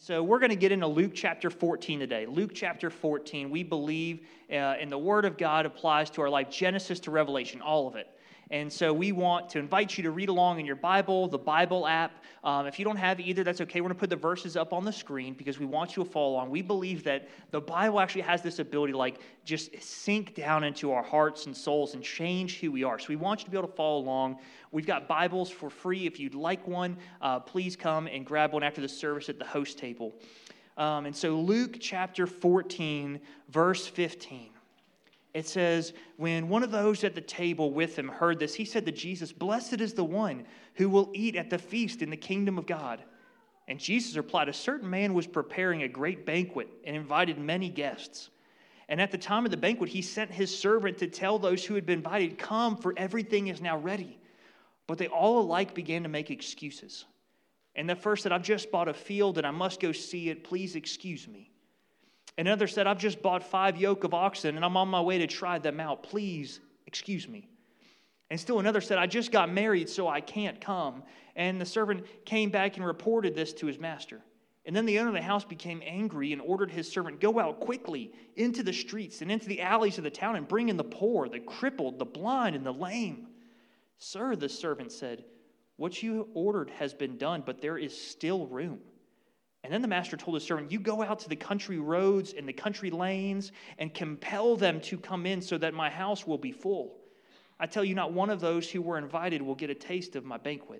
So we're going to get into Luke chapter 14 today. Luke chapter 14, we believe in the Word of God applies to our life, Genesis to Revelation, all of it. And so we want to invite you to read along in your Bible, the Bible app. If you don't have either, that's okay. We're going to put the verses up on the screen because we want you to follow along. We believe that the Bible actually has this ability to just sink down into our hearts and souls and change who we are. So we want you to be able to follow along. We've got Bibles for free. If you'd like one, please come and grab one after the service at the host table. And so Luke chapter 14, verse 15. It says, when one of those at the table with him heard this, he said to Jesus, "Blessed is the one who will eat at the feast in the kingdom of God." And Jesus replied, "A certain man was preparing a great banquet and invited many guests. And at the time of the banquet, he sent his servant to tell those who had been invited, 'Come, for everything is now ready.' But they all alike began to make excuses. And the first said, 'I've just bought a field and I must go see it. Please excuse me.' And another said, 'I've just bought 5 yoke of oxen and I'm on my way to try them out. Please excuse me.' And still another said, 'I just got married, so I can't come.' And the servant came back and reported this to his master. And then the owner of the house became angry and ordered his servant, 'Go out quickly into the streets and into the alleys of the town and bring in the poor, the crippled, the blind, and the lame.' 'Sir,' the servant said, 'what you ordered has been done, but there is still room.' And then the master told his servant, 'You go out to the country roads and the country lanes and compel them to come in so that my house will be full. I tell you, not one of those who were invited will get a taste of my banquet.'"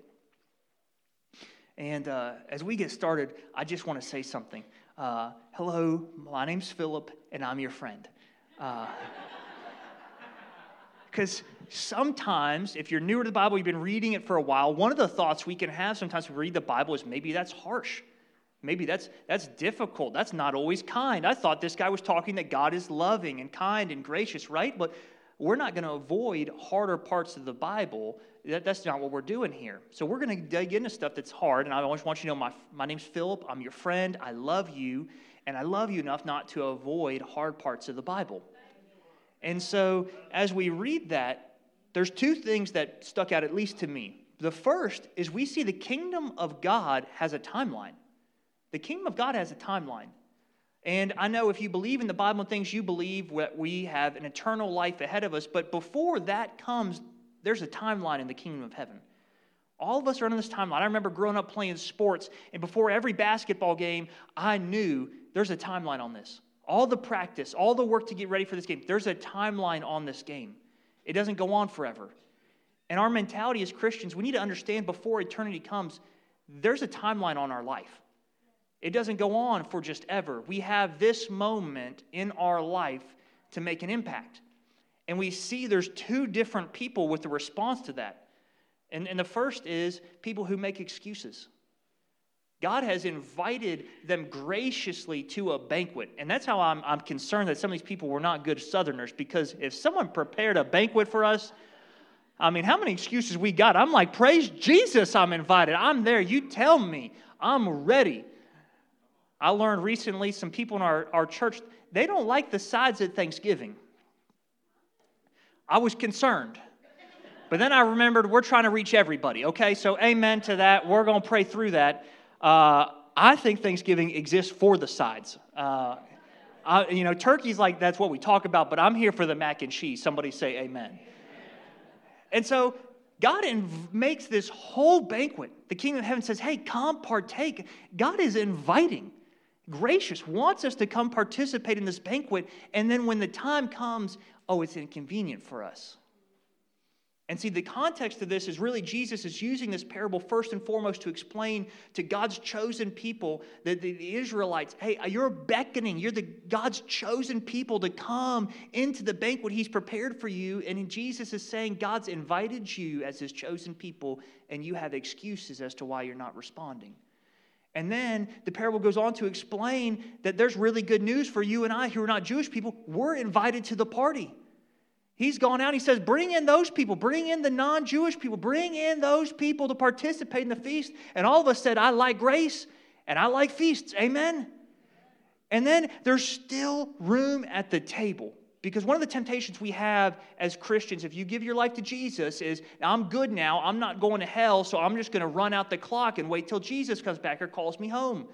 And as we get started, I just want to say something. Hello, my name's Philip, and I'm your friend. Because sometimes, if you're newer to the Bible, you've been reading it for a while, one of the thoughts we can have sometimes when we read the Bible is maybe that's harsh. Maybe that's difficult. That's not always kind. I thought this guy was talking that God is loving and kind and gracious, right? But we're not going to avoid harder parts of the Bible. That's not what we're doing here. So we're going to dig into stuff that's hard. And I always want you to know my name's Philip. I'm your friend. I love you. And I love you enough not to avoid hard parts of the Bible. And so as we read that, there's 2 things that stuck out, at least to me. The first is we see the kingdom of God has a timeline. The kingdom of God has a timeline. And I know if you believe in the Bible and things, you believe that we have an eternal life ahead of us. But before that comes, there's a timeline in the kingdom of heaven. All of us are on this timeline. I remember growing up playing sports, and before every basketball game, I knew there's a timeline on this. All the practice, all the work to get ready for this game, there's a timeline on this game. It doesn't go on forever. And our mentality as Christians, we need to understand before eternity comes, there's a timeline on our life. It doesn't go on for just ever. We have this moment in our life to make an impact. And we see there's 2 different people with the response to that. And the first is people who make excuses. God has invited them graciously to a banquet. And that's how I'm concerned that some of these people were not good Southerners. Because if someone prepared a banquet for us, I mean, how many excuses we got? I'm like, praise Jesus, I'm invited. I'm there. You tell me. I'm ready. I learned recently some people in our church, they don't like the sides at Thanksgiving. I was concerned. But then I remembered we're trying to reach everybody, okay? So amen to that. We're going to pray through that. I think Thanksgiving exists for the sides. Turkey's like, that's what we talk about, but I'm here for the mac and cheese. Somebody say amen. And so God makes this whole banquet. The kingdom of heaven says, hey, come partake. God is inviting, gracious, wants us to come participate in this banquet. And then when the time comes, it's inconvenient for us. And see, the context of this is really Jesus is using this parable first and foremost to explain to God's chosen people, the Israelites, hey, you're beckoning, you're God's chosen people to come into the banquet He's prepared for you. And Jesus is saying God's invited you as His chosen people, and you have excuses as to why you're not responding. And then the parable goes on to explain that there's really good news for you and I who are not Jewish people. We're invited to the party. He's gone out, he says, bring in those people, bring in the non-Jewish people, bring in those people to participate in the feast. And all of us said, I like grace and I like feasts, amen? And then there's still room at the table. Because one of the temptations we have as Christians, if you give your life to Jesus, is, I'm good now, I'm not going to hell, so I'm just going to run out the clock and wait till Jesus comes back or calls me home.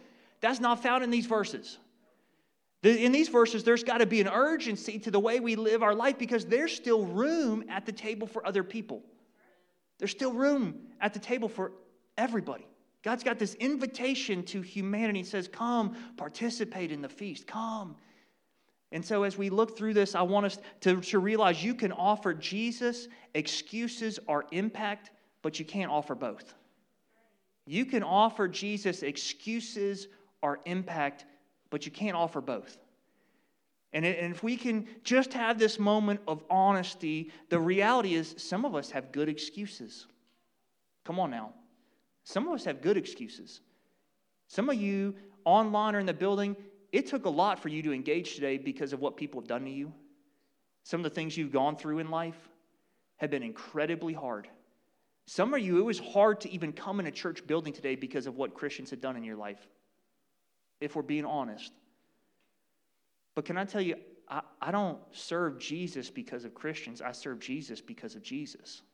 That's not found in these verses. In these verses, there's got to be an urgency to the way we live our life because there's still room at the table for other people. There's still room at the table for everybody. God's got this invitation to humanity. He says, come, participate in the feast. Come. And so as we look through this, I want us to realize you can offer Jesus excuses or impact, but you can't offer both. You can offer Jesus excuses or impact, but you can't offer both. And if we can just have this moment of honesty, the reality is some of us have good excuses. Come on now. Some of us have good excuses. Some of you online or in the building, it took a lot for you to engage today because of what people have done to you. Some of the things you've gone through in life have been incredibly hard. Some of you, it was hard to even come in a church building today because of what Christians had done in your life, if we're being honest. But can I tell you, I don't serve Jesus because of Christians. I serve Jesus because of Jesus.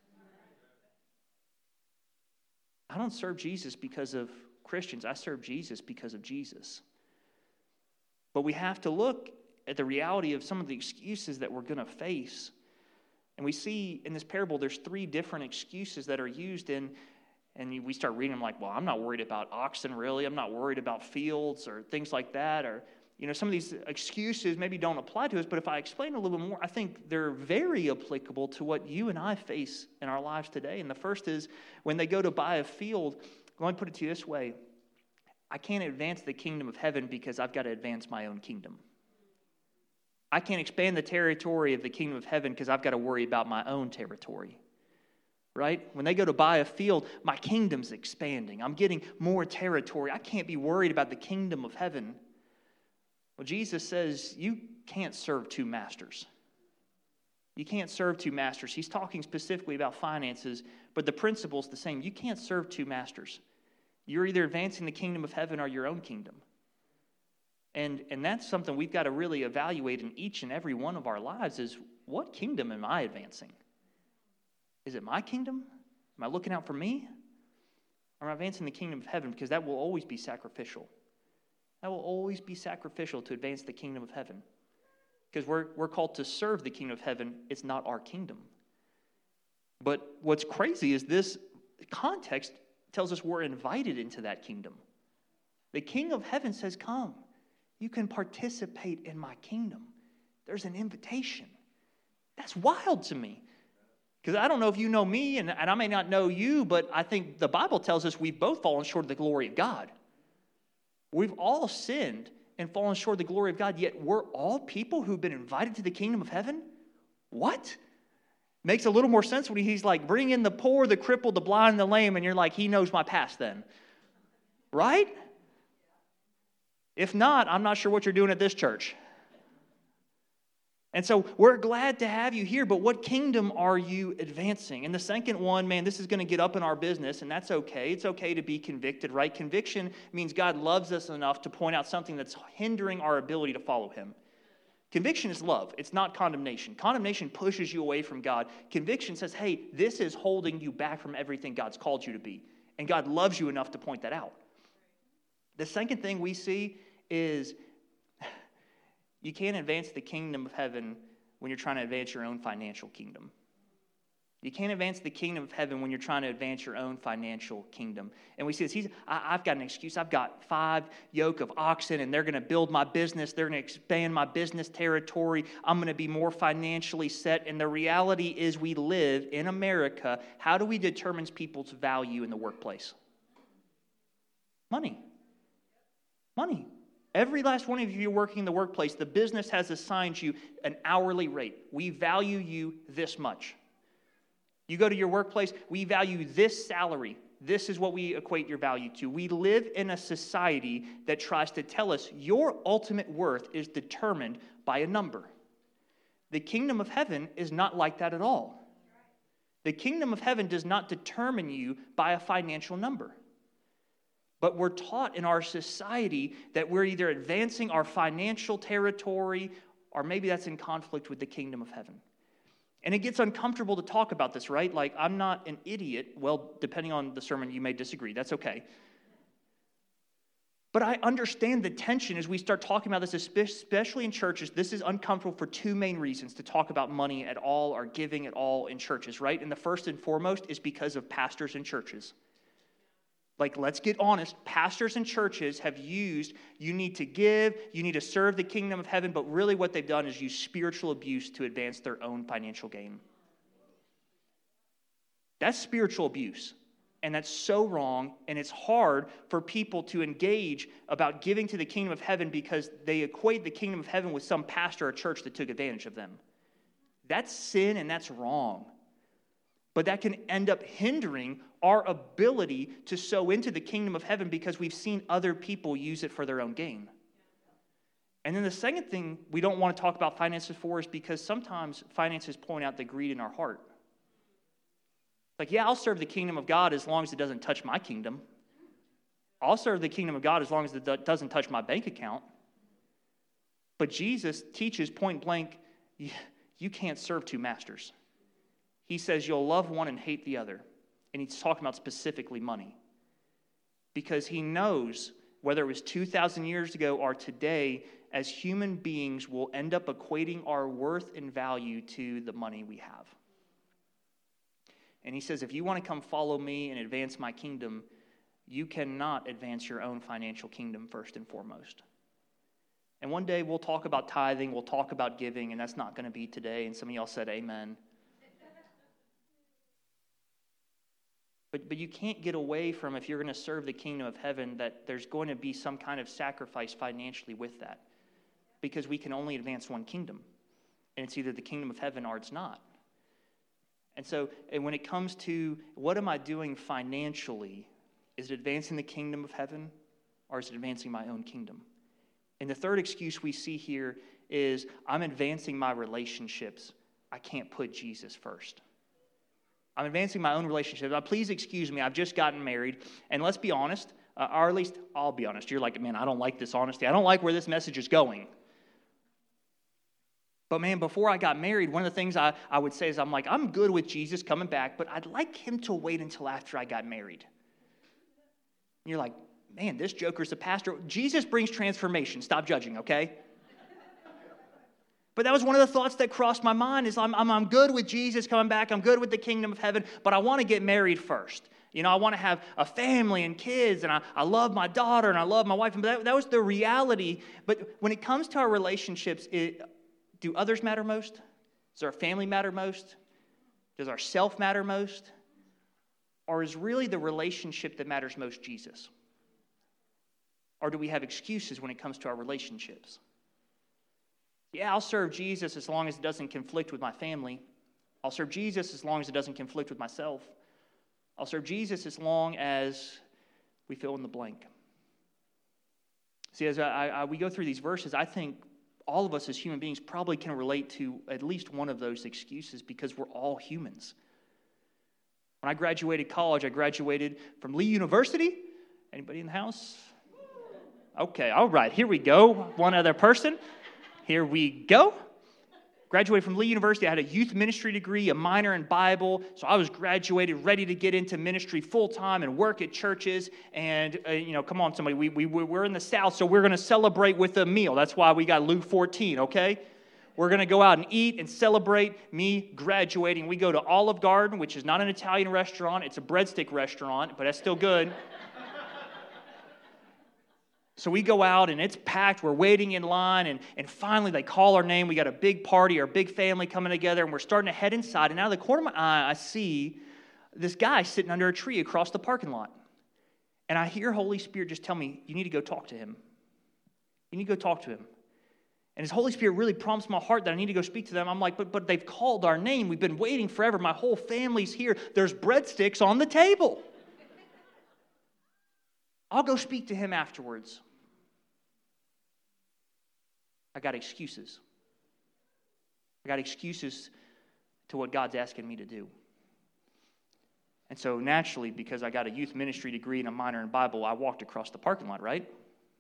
I don't serve Jesus because of Christians. I serve Jesus because of Jesus. But we have to look at the reality of some of the excuses that we're going to face. And we see in this parable, there's 3 different excuses that are used in, and we start reading them like, well, I'm not worried about oxen, really. I'm not worried about fields or things like that. Or, some of these excuses maybe don't apply to us, but if I explain a little bit more, I think they're very applicable to what you and I face in our lives today. And the first is when they go to buy a field, let me put it to you this way. I can't advance the kingdom of heaven because I've got to advance my own kingdom. I can't expand the territory of the kingdom of heaven because I've got to worry about my own territory. Right? When they go to buy a field, my kingdom's expanding. I'm getting more territory. I can't be worried about the kingdom of heaven. Well, Jesus says you can't serve 2 masters. You can't serve 2 masters. He's talking specifically about finances, but the principle's the same. You can't serve 2 masters. You're either advancing the kingdom of heaven or your own kingdom. And that's something we've got to really evaluate in each and every one of our lives is what kingdom am I advancing? Is it my kingdom? Am I looking out for me? Or am I advancing the kingdom of heaven? Because that will always be sacrificial. That will always be sacrificial to advance the kingdom of heaven. Because we're called to serve the kingdom of heaven. It's not our kingdom. But what's crazy is this context tells us we're invited into that kingdom. The King of heaven says, come. You can participate in my kingdom. There's an invitation. That's wild to me. Because I don't know if you know me, and I may not know you, but I think the Bible tells us we've both fallen short of the glory of God. We've all sinned and fallen short of the glory of God, yet we're all people who've been invited to the kingdom of heaven? What? Makes a little more sense when he's like, bring in the poor, the crippled, the blind, the lame, and you're like, he knows my past then. Right? If not, I'm not sure what you're doing at this church. And so we're glad to have you here, but what kingdom are you advancing? And the second one, man, this is going to get up in our business, and that's okay. It's okay to be convicted, right? Conviction means God loves us enough to point out something that's hindering our ability to follow him. Conviction is love. It's not condemnation. Condemnation pushes you away from God. Conviction says, hey, this is holding you back from everything God's called you to be. And God loves you enough to point that out. The second thing we see is you can't advance the kingdom of heaven when you're trying to advance your own financial kingdom. You can't advance the kingdom of heaven when you're trying to advance your own financial kingdom. And we see this. I've got an excuse. I've got 5 yoke of oxen, and they're going to build my business. They're going to expand my business territory. I'm going to be more financially set. And the reality is we live in America. How do we determine people's value in the workplace? Money. Money. Every last one of you working in the workplace, the business has assigned you an hourly rate. We value you this much. You go to your workplace, we value this salary. This is what we equate your value to. We live in a society that tries to tell us your ultimate worth is determined by a number. The kingdom of heaven is not like that at all. The kingdom of heaven does not determine you by a financial number. But we're taught in our society that we're either advancing our financial territory or maybe that's in conflict with the kingdom of heaven. And it gets uncomfortable to talk about this, right? Like, I'm not an idiot. Well, depending on the sermon, you may disagree. That's okay. But I understand the tension as we start talking about this, especially in churches. This is uncomfortable for two main reasons to talk about money at all or giving at all in churches, right? And the first and foremost is because of pastors and churches. Like, let's get honest. Pastors and churches have used, you need to give, you need to serve the kingdom of heaven, but really what they've done is use spiritual abuse to advance their own financial gain. That's spiritual abuse. And that's so wrong, and it's hard for people to engage about giving to the kingdom of heaven because they equate the kingdom of heaven with some pastor or church that took advantage of them. That's sin and that's wrong. But that can end up hindering our ability to sow into the kingdom of heaven because we've seen other people use it for their own gain. And then the second thing we don't want to talk about finances for is because sometimes finances point out the greed in our heart. Like, yeah, I'll serve the kingdom of God as long as it doesn't touch my kingdom. I'll serve the kingdom of God as long as it doesn't touch my bank account. But Jesus teaches point blank, you can't serve two masters. He says you'll love one and hate the other. And he's talking about specifically money. Because he knows, whether it was 2,000 years ago or today, as human beings will end up equating our worth and value to the money we have. And he says, if you want to come follow me and advance my kingdom, you cannot advance your own financial kingdom first and foremost. And one day we'll talk about tithing, we'll talk about giving, and that's not going to be today. And some of y'all said amen. But you can't get away from, if you're going to serve the kingdom of heaven, that there's going to be some kind of sacrifice financially with that. Because we can only advance one kingdom. And it's either the kingdom of heaven or it's not. And so when it comes to what am I doing financially, is it advancing the kingdom of heaven or is it advancing my own kingdom? And the third excuse we see here is I'm advancing my relationships. I can't put Jesus first. I'm advancing my own relationships. Now, please excuse me, I've just gotten married. And let's be honest, or at least I'll be honest. You're like, man, I don't like this honesty. I don't like where this message is going. But man, before I got married, one of the things I would say is I'm good with Jesus coming back, but I'd like him to wait until after I got married. And you're like, man, this joker's a pastor. Jesus brings transformation. Stop judging, okay? But that was one of the thoughts that crossed my mind is I'm good with Jesus coming back. I'm good with the kingdom of heaven, but I want to get married first. You know, I want to have a family and kids, and I love my daughter, and I love my wife. But that was the reality. But when it comes to our relationships, do others matter most? Does our family matter most? Does our self matter most? Or is really the relationship that matters most Jesus? Or do we have excuses when it comes to our relationships? Yeah, I'll serve Jesus as long as it doesn't conflict with my family. I'll serve Jesus as long as it doesn't conflict with myself. I'll serve Jesus as long as we fill in the blank. See, as we go through these verses, I think all of us as human beings probably can relate to at least one of those excuses because we're all humans. When I graduated college, I graduated from Lee University. Anybody in the house? Okay, all right, here we go. One other person. Here we go. Graduated from Lee University. I had a youth ministry degree, a minor in Bible. So I was graduated, ready to get into ministry full-time and work at churches. And, come on, somebody. We're in the South, so we're going to celebrate with a meal. That's why we got Luke 14, okay? We're going to go out and eat and celebrate me graduating. We go to Olive Garden, which is not an Italian restaurant. It's a breadstick restaurant, but that's still good. So we go out, and it's packed. We're waiting in line, and finally they call our name. We got a big party, our big family coming together, and we're starting to head inside. And out of the corner of my eye, I see this guy sitting under a tree across the parking lot. And I hear Holy Spirit just tell me, you need to go talk to him. You need to go talk to him. And his Holy Spirit really prompts my heart that I need to go speak to them. I'm like, but they've called our name. We've been waiting forever. My whole family's here. There's breadsticks on the table. I'll go speak to him afterwards. I got excuses. I got excuses to what God's asking me to do. And so naturally, because I got a youth ministry degree and a minor in Bible, I walked across the parking lot, right?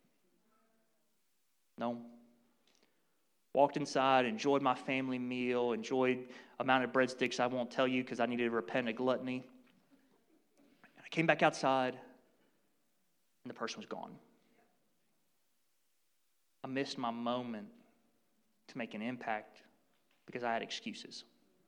No. Walked inside, enjoyed my family meal, enjoyed amount of breadsticks I won't tell you because I needed to repent of gluttony. And I came back outside, and the person was gone. missed my moment to make an impact because I had excuses.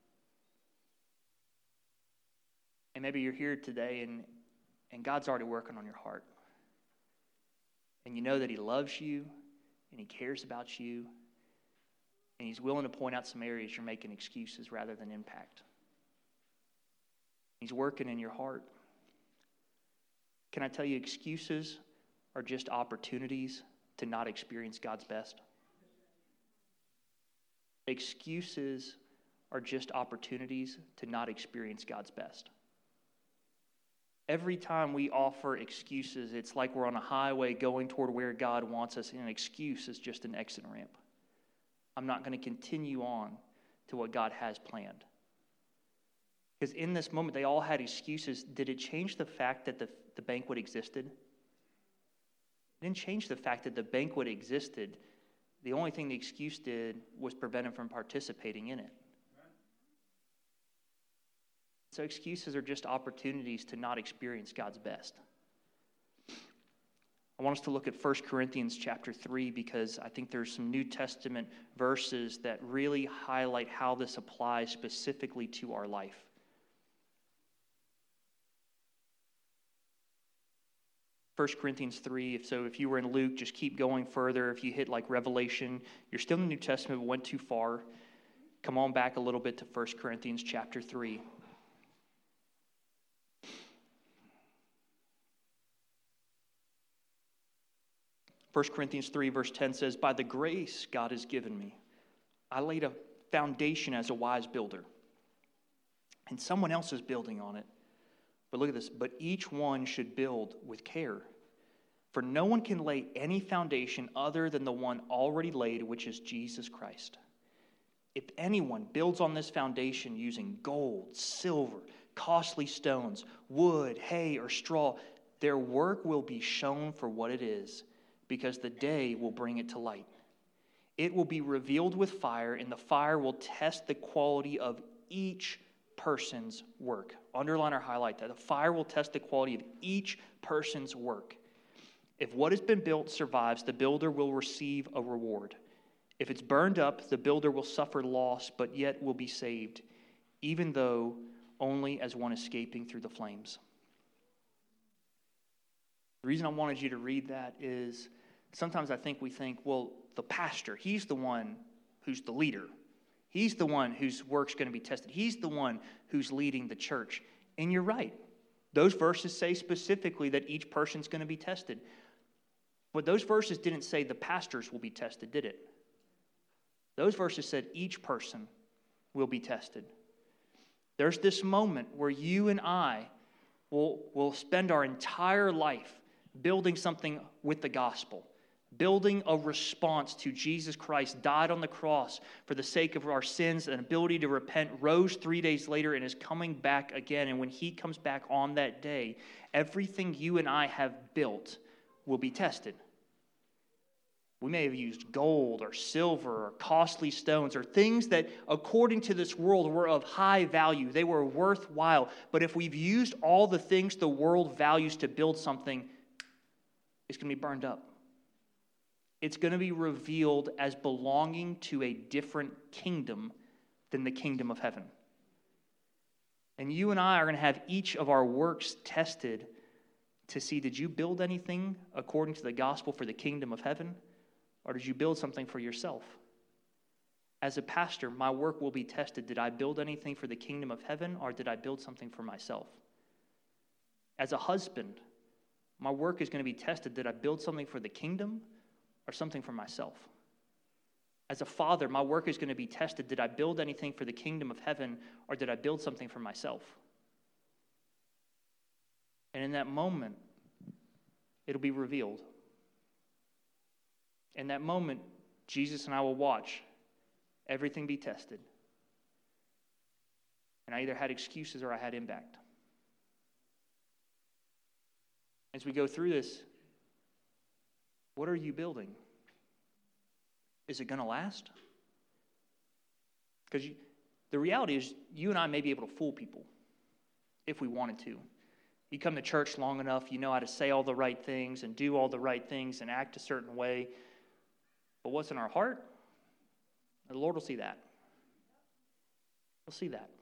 And maybe you're here today and God's already working on your heart. And you know that He loves you and He cares about you. And He's willing to point out some areas you're making excuses rather than impact. He's working in your heart. Can I tell you, excuses are just opportunities to not experience God's best? Excuses are just opportunities to not experience God's best. Every time we offer excuses, it's like we're on a highway going toward where God wants us, and an excuse is just an exit ramp. I'm not going to continue on to what God has planned. Because in this moment, they all had excuses. Did it change the fact that the banquet existed? It didn't change the fact that the banquet existed. The only thing the excuse did was prevent him from participating in it. So excuses are just opportunities to not experience God's best. I want us to look at 1 Corinthians chapter 3 because I think there's some New Testament verses that really highlight how this applies specifically to our life. 1 Corinthians 3, if you were in Luke, just keep going further. If you hit like Revelation, you're still in the New Testament but went too far. Come on back a little bit to 1 Corinthians chapter 3. 1 Corinthians 3 verse 10 says, "By the grace God has given me, I laid a foundation as a wise builder, and someone else is building on it. But look at this, but each one should build with care. For no one can lay any foundation other than the one already laid, which is Jesus Christ. If anyone builds on this foundation using gold, silver, costly stones, wood, hay, or straw, their work will be shown for what it is, because the day will bring it to light. It will be revealed with fire, and the fire will test the quality of each person's work." Underline or highlight that. The fire will test the quality of each person's work. If what has been built survives, the builder will receive a reward. If it's burned up, the builder will suffer loss, but yet will be saved, even though only as one escaping through the flames. The reason I wanted you to read that is sometimes we think, well, the pastor, he's the one who's the leader. He's the one whose work's going to be tested. He's the one who's leading the church. And you're right. Those verses say specifically that each person's going to be tested. But those verses didn't say the pastors will be tested, did it? Those verses said each person will be tested. There's this moment where you and I will spend our entire life building something with the gospel, building a response to Jesus Christ, died on the cross for the sake of our sins and ability to repent, rose 3 days later, and is coming back again. And when He comes back on that day, everything you and I have built will be tested. We may have used gold or silver or costly stones or things that, according to this world, were of high value. They were worthwhile. But if we've used all the things the world values to build something, it's going to be burned up. It's going to be revealed as belonging to a different kingdom than the kingdom of heaven. And you and I are going to have each of our works tested to see, did you build anything according to the gospel for the kingdom of heaven? Or did you build something for yourself? As a pastor, my work will be tested. Did I build anything for the kingdom of heaven, or did I build something for myself? As a husband, my work is going to be tested. Did I build something for the kingdom or something for myself? As a father, my work is going to be tested. Did I build anything for the kingdom of heaven, or did I build something for myself? And in that moment, it'll be revealed. In that moment, Jesus and I will watch everything be tested. And I either had excuses or I had impact. As we go through this, what are you building? Is it going to last? Because the reality is, you and I may be able to fool people if we wanted to. You come to church long enough, you know how to say all the right things and do all the right things and act a certain way. But what's in our heart? The Lord will see that. He'll see that.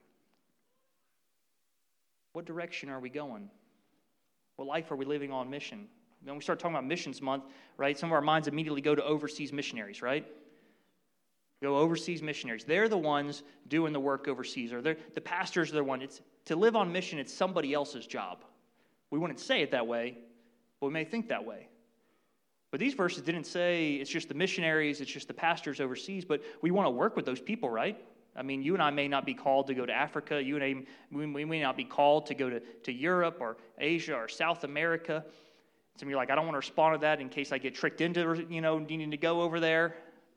What direction are we going? What life are we living on mission? When we start talking about missions month, right, some of our minds immediately go to overseas missionaries, right? Go overseas missionaries. They're the ones doing the work overseas, or the pastors are the one. It's to live on mission, it's somebody else's job. We wouldn't say it that way, but we may think that way. But these verses didn't say it's just the missionaries, it's just the pastors overseas, but we want to work with those people, right? I mean, you and I may not be called to go to Africa. We may not be called to go to Europe or Asia or South America. Some of you are like, I don't want to respond to that in case I get tricked into, needing to go over there.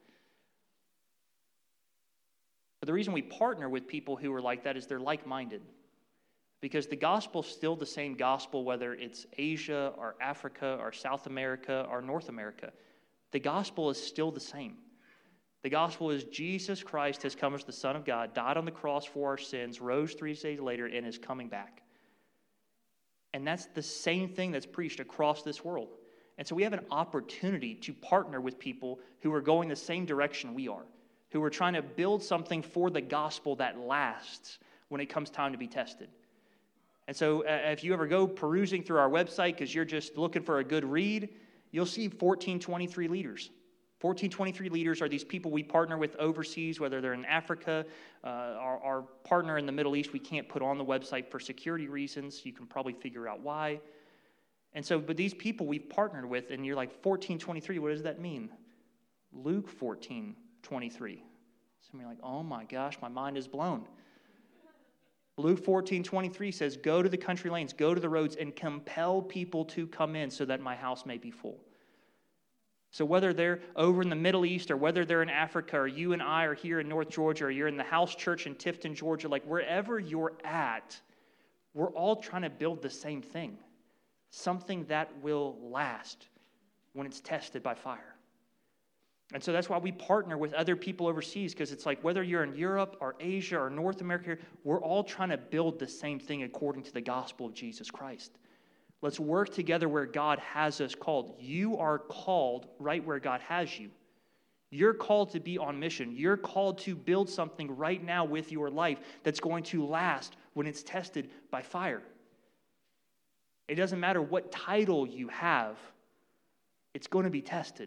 But the reason we partner with people who are like that is they're like-minded. Because the gospel is still the same gospel, whether it's Asia or Africa or South America or North America. The gospel is still the same. The gospel is Jesus Christ has come as the Son of God, died on the cross for our sins, rose 3 days later, and is coming back. And that's the same thing that's preached across this world. And so we have an opportunity to partner with people who are going the same direction we are, who are trying to build something for the gospel that lasts when it comes time to be tested. And so if you ever go perusing through our website because you're just looking for a good read, you'll see 1423 leaders. 1423 leaders are these people we partner with overseas, whether they're in Africa, our partner in the Middle East, we can't put on the website for security reasons. You can probably figure out why. And so, but these people we've partnered with, and you're like, 1423, what does that mean? Luke 14:23. Some of you are like, oh my gosh, my mind is blown. Luke 14:23 says, go to the country lanes, go to the roads, and compel people to come in so that my house may be full. So whether they're over in the Middle East or whether they're in Africa or you and I are here in North Georgia or you're in the house church in Tifton, Georgia, like wherever you're at, we're all trying to build the same thing. Something that will last when it's tested by fire. And so that's why we partner with other people overseas, because it's like whether you're in Europe or Asia or North America, we're all trying to build the same thing according to the gospel of Jesus Christ. Let's work together where God has us called. You are called right where God has you. You're called to be on mission. You're called to build something right now with your life that's going to last when it's tested by fire. It doesn't matter what title you have, it's going to be tested.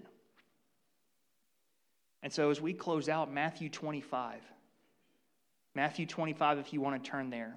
And so as we close out Matthew 25, if you want to turn there.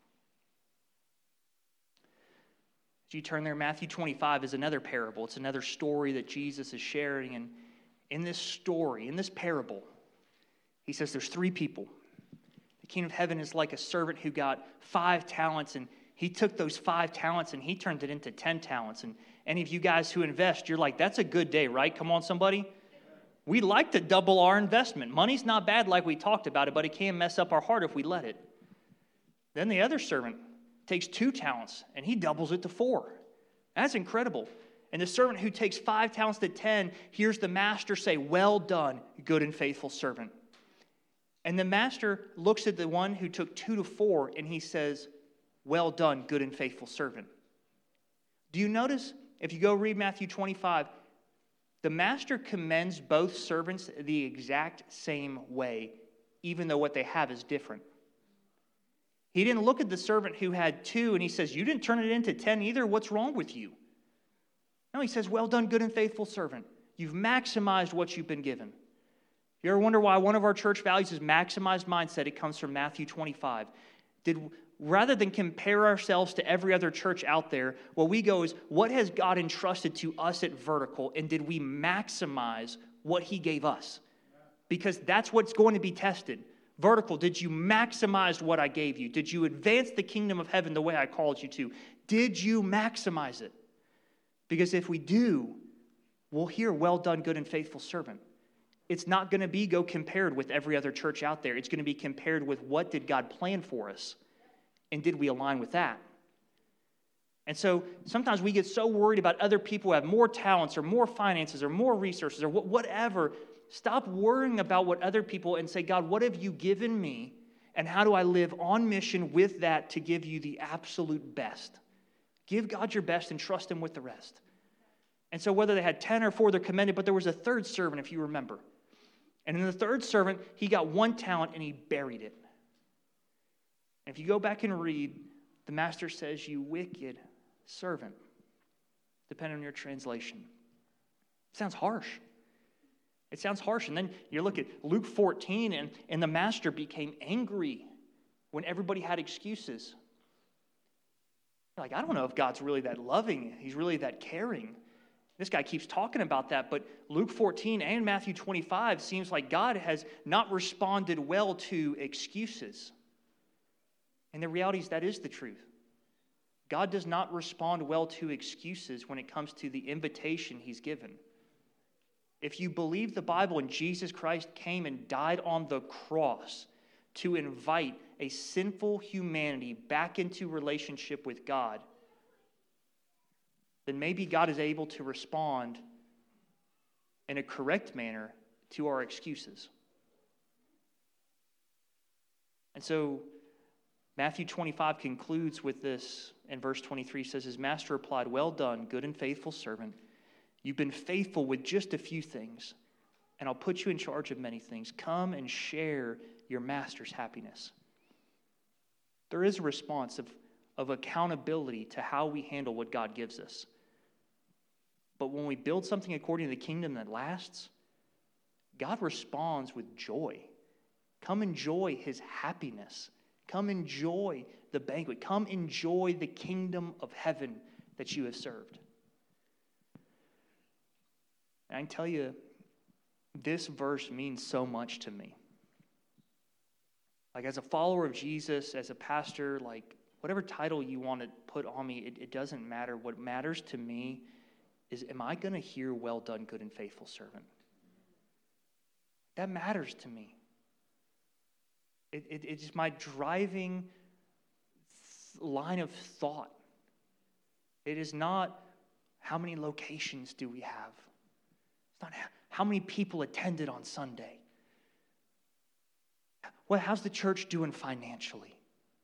As you turn there, Matthew 25 is another parable. It's another story that Jesus is sharing. And in this story, in this parable, he says there's 3 people. The kingdom of heaven is like a servant who got 5 talents, and he took those 5 talents and he turned it into 10 talents. And any of you guys who invest, you're like, that's a good day, right? Come on, somebody. We like to double our investment. Money's not bad like we talked about it, but it can mess up our heart if we let it. Then the other servant takes 2 talents, and he doubles it to 4. That's incredible. And the servant who takes 5 talents to 10 hears the master say, well done, good and faithful servant. And the master looks at the one who took 2 to 4, and he says, well done, good and faithful servant. Do you notice, if you go read Matthew 25, the master commends both servants the exact same way, even though what they have is different. He didn't look at the servant who had 2 and he says, you didn't turn it into 10 either. What's wrong with you? No, he says, well done, good and faithful servant. You've maximized what you've been given. You ever wonder why one of our church values is maximized mindset? It comes from Matthew 25. Rather than compare ourselves to every other church out there, what we go is, what has God entrusted to us at Vertical, and did we maximize what he gave us? Because that's what's going to be tested. Vertical, did you maximize what I gave you? Did you advance the kingdom of heaven the way I called you to? Did you maximize it? Because if we do, we'll hear, well done, good and faithful servant. It's not going to be go compared with every other church out there. It's going to be compared with what did God plan for us? And did we align with that? And so sometimes we get so worried about other people who have more talents or more finances or more resources or whatever. Stop worrying about what other people and say, God, what have you given me? And how do I live on mission with that to give you the absolute best? Give God your best and trust him with the rest. And so whether they had 10 or 4, they're commended, but there was a third servant, if you remember. And in the third servant, he got 1 talent and he buried it. And if you go back and read, the master says, "You wicked servant," depending on your translation. It sounds harsh. It sounds harsh. And then you look at Luke 14, and the master became angry when everybody had excuses. You're like, I don't know if God's really that loving. He's really that caring. This guy keeps talking about that, but Luke 14 and Matthew 25 seems like God has not responded well to excuses. And the reality is that is the truth. God does not respond well to excuses when it comes to the invitation he's given. If you believe the Bible and Jesus Christ came and died on the cross to invite a sinful humanity back into relationship with God, then maybe God is able to respond in a correct manner to our excuses. And so Matthew 25 concludes with this, and verse 23 says, "His master replied, 'Well done, good and faithful servant. You've been faithful with just a few things, and I'll put you in charge of many things. Come and share your master's happiness.'" There is a response of accountability to how we handle what God gives us. But when we build something according to the kingdom that lasts, God responds with joy. Come enjoy his happiness. Come enjoy the banquet. Come enjoy the kingdom of heaven that you have served. And I can tell you, this verse means so much to me. Like, as a follower of Jesus, as a pastor, like, whatever title you want to put on me, it doesn't matter. What matters to me is, am I going to hear, "Well done, good and faithful servant"? That matters to me. It's my driving line of thought. It is not how many locations do we have. It's not how many people attended on Sunday. Well, how's the church doing financially?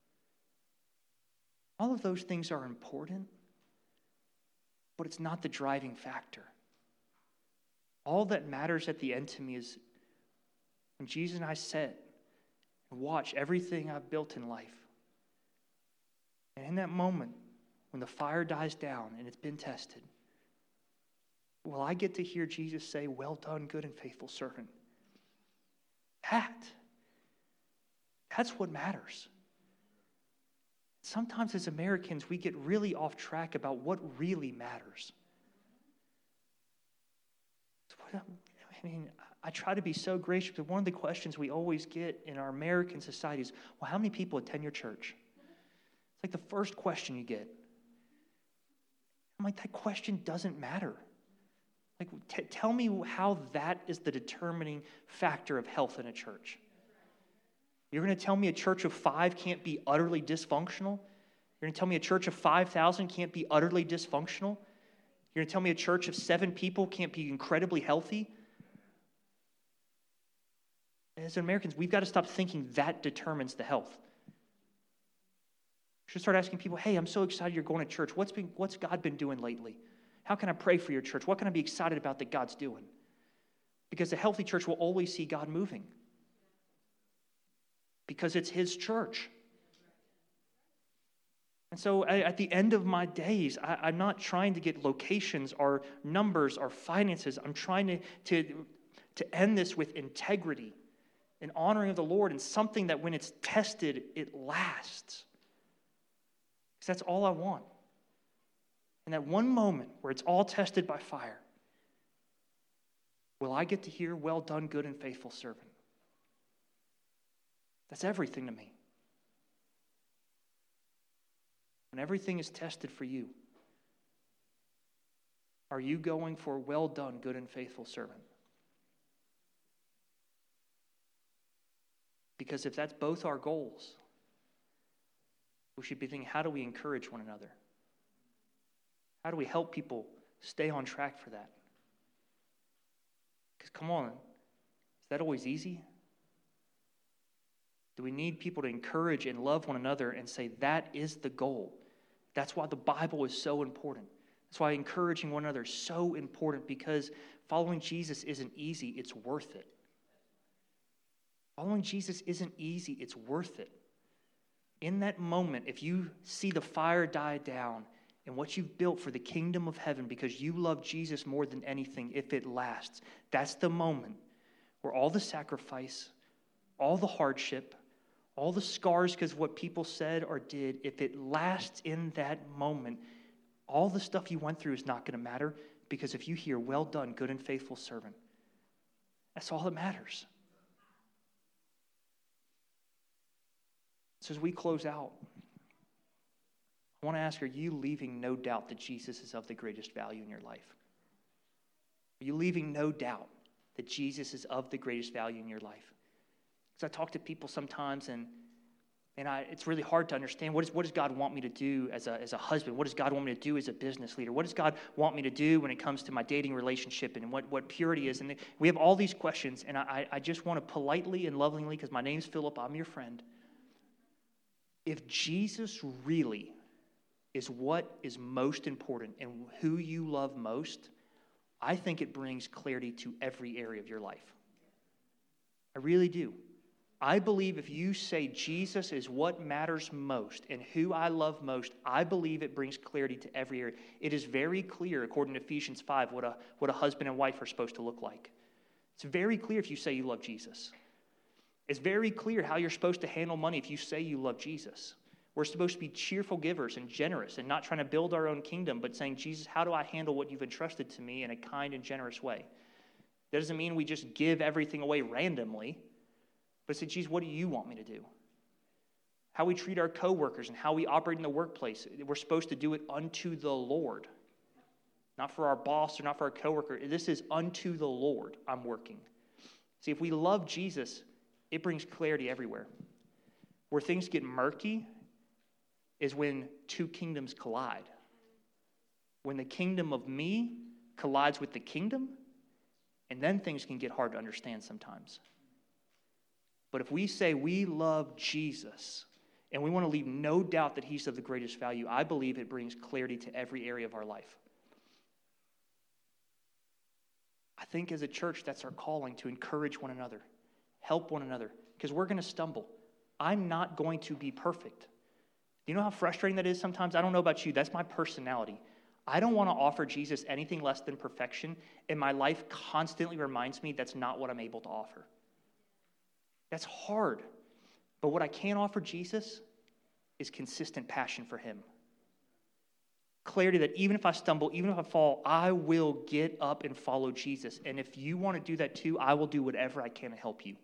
All of those things are important, but it's not the driving factor. All that matters at the end to me is when Jesus and I sit and watch everything I've built in life. And in that moment, when the fire dies down and it's been tested, will I get to hear Jesus say, "Well done, good and faithful servant"? That's what matters. Sometimes as Americans, we get really off track about what really matters. I try to be so gracious, but one of the questions we always get in our American society is, well, how many people attend your church? It's like the first question you get. I'm like, that question doesn't matter. Like, tell me how that is the determining factor of health in a church. You're going to tell me a church of 5 can't be utterly dysfunctional? You're going to tell me a church of 5,000 can't be utterly dysfunctional? You're going to tell me a church of 7 people can't be incredibly healthy? As Americans, we've got to stop thinking that determines the health. We should start asking people, "Hey, I'm so excited you're going to church. What's God been doing lately? How can I pray for your church? What can I be excited about that God's doing?" Because a healthy church will always see God moving. Because it's his church. And so at the end of my days, I'm not trying to get locations or numbers or finances. I'm trying to end this with integrity and honoring of the Lord, and something that when it's tested, it lasts. Because that's all I want. And that one moment where it's all tested by fire, will I get to hear, "Well done, good and faithful servant"? That's everything to me. When everything is tested for you, are you going for, "Well done, good and faithful servant"? Because if that's both our goals, we should be thinking, how do we encourage one another? How do we help people stay on track for that? Because come on, is that always easy? Do we need people to encourage and love one another and say that is the goal? That's why the Bible is so important. That's why encouraging one another is so important, because following Jesus isn't easy, it's worth it. Following Jesus isn't easy, it's worth it. In that moment, if you see the fire die down and what you've built for the kingdom of heaven because you love Jesus more than anything, if it lasts, that's the moment where all the sacrifice, all the hardship, all the scars because of what people said or did, if it lasts in that moment, all the stuff you went through is not going to matter, because if you hear, "Well done, good and faithful servant," that's all that matters. So as we close out, I want to ask, are you leaving no doubt that Jesus is of the greatest value in your life? Are you leaving no doubt that Jesus is of the greatest value in your life? Because I talk to people sometimes, and it's really hard to understand, what does God want me to do as a husband? What does God want me to do as a business leader? What does God want me to do when it comes to my dating relationship, and what purity is? And we have all these questions, and I just want to politely and lovingly, because my name's Philip, I'm your friend. If Jesus really is what is most important and who you love most, I think it brings clarity to every area of your life. I really do. I believe if you say Jesus is what matters most and who I love most, I believe it brings clarity to every area. It is very clear, according to Ephesians 5, what a husband and wife are supposed to look like. It's very clear if you say you love Jesus. It's very clear how you're supposed to handle money if you say you love Jesus. We're supposed to be cheerful givers and generous and not trying to build our own kingdom, but saying, "Jesus, how do I handle what you've entrusted to me in a kind and generous way?" That doesn't mean we just give everything away randomly, but say, "Jesus, what do you want me to do?" How we treat our coworkers and how we operate in the workplace, we're supposed to do it unto the Lord. Not for our boss or not for our coworker. This is unto the Lord I'm working. See, if we love Jesus, it brings clarity everywhere. Where things get murky is when two kingdoms collide. When the kingdom of me collides with the kingdom, and then things can get hard to understand sometimes. But if we say we love Jesus, and we want to leave no doubt that he's of the greatest value, I believe it brings clarity to every area of our life. I think as a church, that's our calling, to encourage one another, help one another, because we're going to stumble. I'm not going to be perfect. Do you know how frustrating that is sometimes? I don't know about you. That's my personality. I don't want to offer Jesus anything less than perfection, and my life constantly reminds me that's not what I'm able to offer. That's hard. But what I can offer Jesus is consistent passion for him. Clarity that even if I stumble, even if I fall, I will get up and follow Jesus. And if you want to do that too, I will do whatever I can to help you.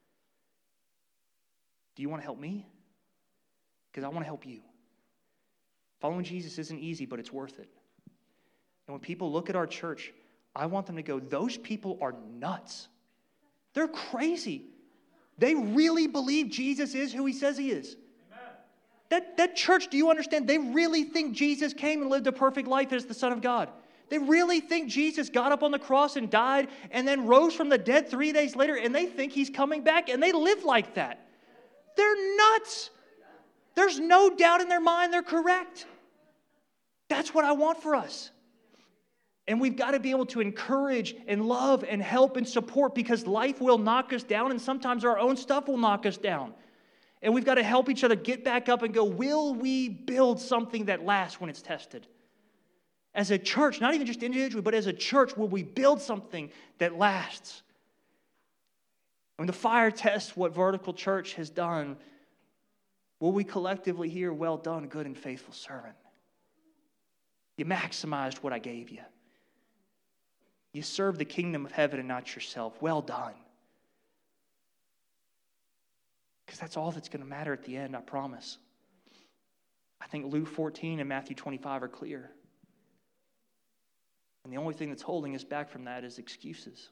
Do you want to help me? Because I want to help you. Following Jesus isn't easy, but it's worth it. And when people look at our church, I want them to go, "Those people are nuts. They're crazy. They really believe Jesus is who he says he is." That church, do you understand? They really think Jesus came and lived a perfect life as the Son of God. They really think Jesus got up on the cross and died and then rose from the dead 3 days later, and they think he's coming back, and they live like that. They're nuts. There's no doubt in their mind they're correct. That's what I want for us. And we've got to be able to encourage and love and help and support, because life will knock us down, and sometimes our own stuff will knock us down. And we've got to help each other get back up and go, will we build something that lasts when it's tested? As a church, not even just individually, but as a church, will we build something that lasts? When the fire tests what Vertical Church has done, will we collectively hear, "Well done, good and faithful servant. You maximized what I gave you. You served the kingdom of heaven and not yourself. Well done." Because that's all that's going to matter at the end, I promise. I think Luke 14 and Matthew 25 are clear. And the only thing that's holding us back from that is excuses.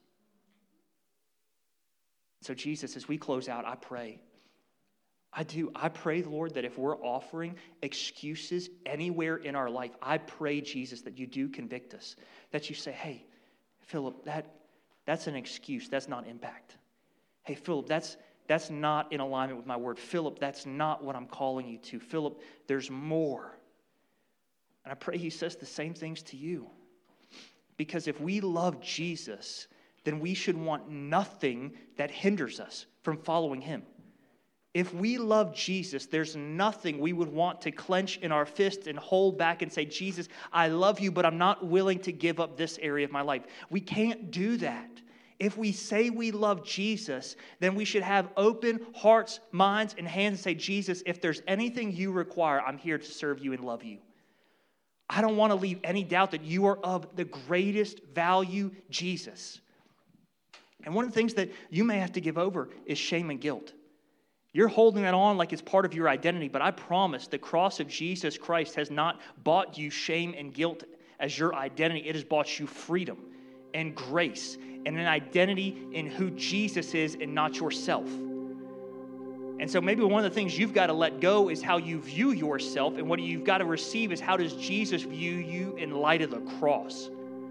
So Jesus, as we close out, I pray. I pray, Lord, that if we're offering excuses anywhere in our life, I pray, Jesus, that you do convict us. That you say, "Hey, Philip, that's an excuse. That's not impact. Hey, Philip, that's not in alignment with my word. Philip, that's not what I'm calling you to. Philip, there's more. And I pray he says the same things to you. Because if we love Jesus, then we should want nothing that hinders us from following him. If we love Jesus, there's nothing we would want to clench in our fist and hold back and say, Jesus, I love you, but I'm not willing to give up this area of my life. We can't do that. If we say we love Jesus, then we should have open hearts, minds, and hands and say, Jesus, if there's anything you require, I'm here to serve you and love you. I don't want to leave any doubt that you are of the greatest value, Jesus. And one of the things that you may have to give over is shame and guilt. You're holding that on like it's part of your identity, but I promise the cross of Jesus Christ has not bought you shame and guilt as your identity. It has bought you freedom and grace and an identity in who Jesus is and not yourself. And so maybe one of the things you've got to let go is how you view yourself, and what you've got to receive is how does Jesus view you in light of the cross.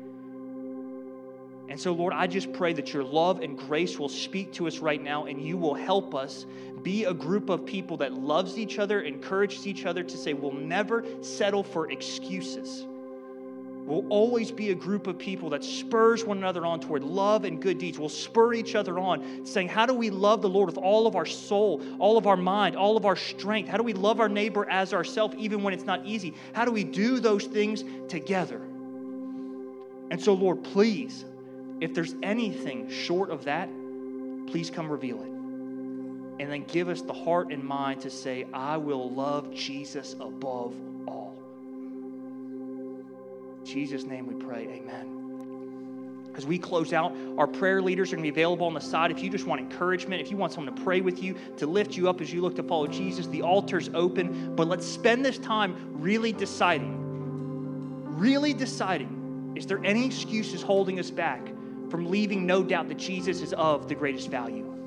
And so, Lord, I just pray that your love and grace will speak to us right now, and you will help us be a group of people that loves each other, encourages each other to say we'll never settle for excuses. We'll always be a group of people that spurs one another on toward love and good deeds. We'll spur each other on, saying, how do we love the Lord with all of our soul, all of our mind, all of our strength? How do we love our neighbor as ourselves, even when it's not easy? How do we do those things together? And so, Lord, please, if there's anything short of that, please come reveal it. And then give us the heart and mind to say, I will love Jesus above all. In Jesus' name we pray, amen. As we close out, our prayer leaders are going to be available on the side. If you just want encouragement, if you want someone to pray with you, to lift you up as you look to follow Jesus, the altar's open. But let's spend this time really deciding, is there any excuses holding us back from leaving no doubt that Jesus is of the greatest value?